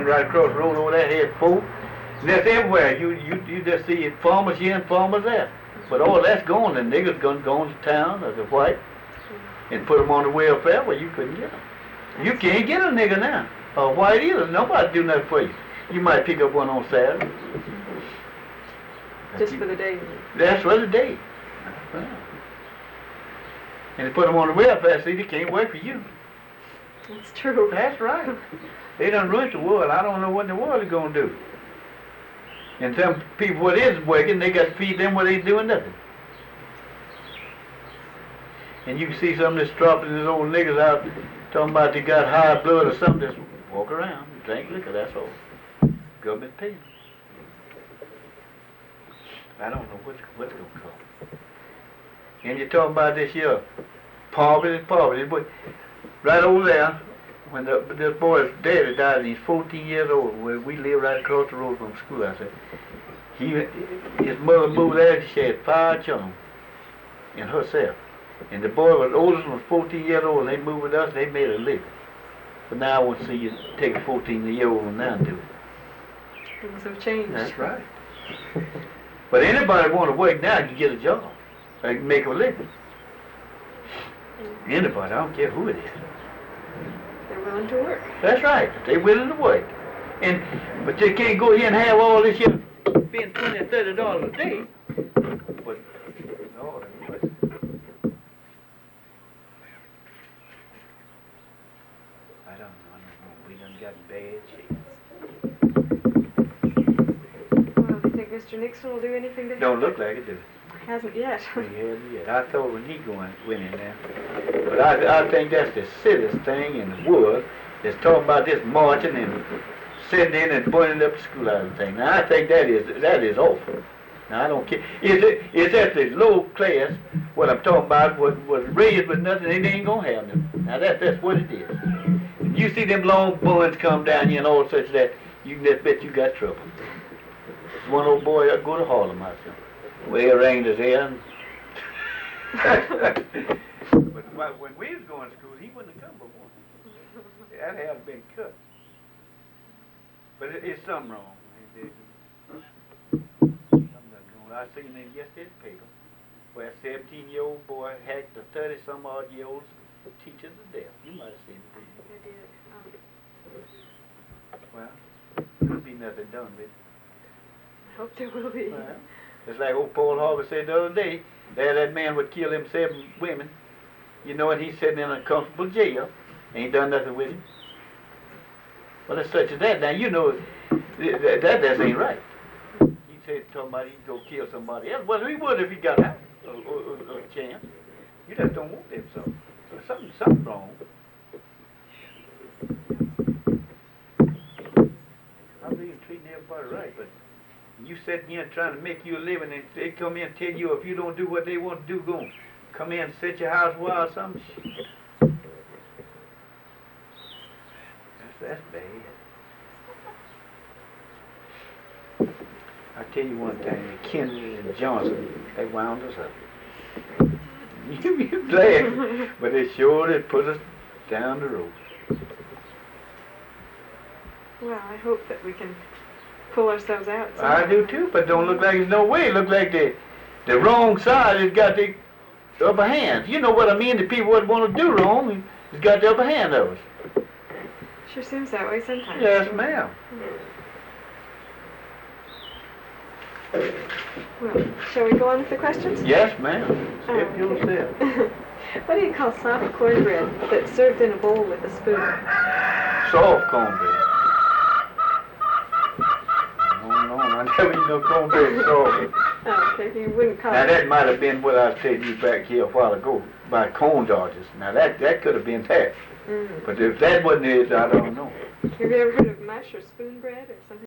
right across the road over there had 4. And that's everywhere. You just see farmers here and farmers there. But all that's gone. The niggas gone to town as a white and put them on the welfare where you couldn't get them. You can't get a nigga now. Or white either. Nobody do nothing for you. You might pick up one on Saturday. Just for the day. That's for the day. And they put them on the welfare, see, they can't work for you. That's true. That's right. They done ruined the world. I don't know what the world is going to do. And some people what is working, they got to feed them what ain't doing nothing. And you can see some of this dropping these old niggas out talking about they got high blood or something. Just walk around, drink liquor, that's all. Government pays. I don't know what's going to come. And you're talking about this here, poverty. But right over there, when this boy's daddy died and he's 14 years old, where we live right across the road from school, I said, his mother moved there, she had 5 children and herself. And the boy was oldest was 14 years old, and they moved with us, they made a living. But now I want to see you take a 14-year-old one now and do it. Things have changed. That's right. But anybody want to work now can get a job. They can make a living. Anybody, I don't care who it is. They're willing to work. That's right. They're willing to work. But they can't go here and have all this here, spend $20 or $30 a day. But, Lord, I don't know. We done got in bad shape. Well, do you think Mr. Nixon will do anything to help? Don't look like it, do it? Hasn't yet. He hasn't yet. I thought when he went in there. But I think that's the silliest thing in the world is talking about this marching and sitting in and burning up the school out of the thing. Now I think that is awful. Now I don't care. It's at the low class what I'm talking about was raised with nothing, they ain't gonna have nothing. Now that's what it is. You see them long buns come down here and all such that, you can just bet you got trouble. One old boy go to Harlem, I said. Well, he arranged his hair. But when we was going to school, he wouldn't have come but once. That hair had been cut. But it's something wrong. Something wrong. I seen in yesterday's paper where a 17-year-old boy hacked a 30-some-odd-year-old teacher to death. You might have seen it. I did. Well, there'll be nothing done with it. I hope there will be. Well, it's like old Paul Harvey said the other day, that man would kill them 7 women, you know, and he's sitting in a comfortable jail, ain't done nothing with him. Well, it's such as that. Now, you know, that ain't right. He said, talking about he'd go kill somebody else. Well, he would if he got out, a chance. You just don't want them, so something wrong. I believe in treating everybody right, but you sitting here trying to make you a living, and they come in and tell you if you don't do what they want to do, go on. Come in and set your house wild or something. That's bad. I tell you one thing, Kennedy and Johnson, they wound us up. You glad, but they sure did put us down the road. Well, I hope that we can pull ourselves out. I do too, but don't look like there's no way. It look like the wrong side has got the upper hand. You know what I mean? The people that want to do wrong has got the upper hand of us. Sure seems that way sometimes. Yes, ma'am. Well, shall we go on with the questions? Yes, ma'am. Step yourself. What do you call soft cornbread that's served in a bowl with a spoon? Soft cornbread. No, I never eat no cornbread soft. Oh, okay, you wouldn't call Now it. that might have been what I was telling you back here a while ago about corn dodgers. Now that could have been that. But if that wasn't it, I don't know. Have you ever heard of mush or spoon bread or something?